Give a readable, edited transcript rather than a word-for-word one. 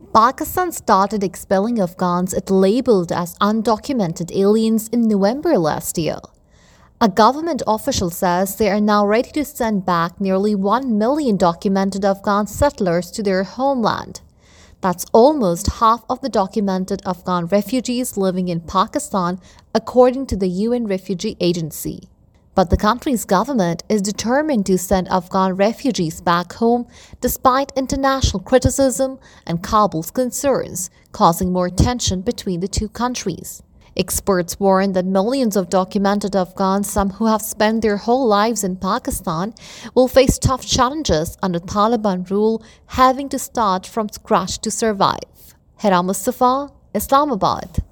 Pakistan started expelling Afghans it labeled as undocumented aliens in November last year. A government official says they are now ready to send back nearly 1 million documented Afghan settlers to their homeland. That's almost half of the documented Afghan refugees living in Pakistan, according to the UN Refugee Agency. But the country's government is determined to send Afghan refugees back home despite international criticism and Kabul's concerns, causing more tension between the two countries. Experts warn that millions of documented Afghans, some who have spent their whole lives in Pakistan, will face tough challenges under Taliban rule, having to start from scratch to survive. Hera Mustafa, Islamabad.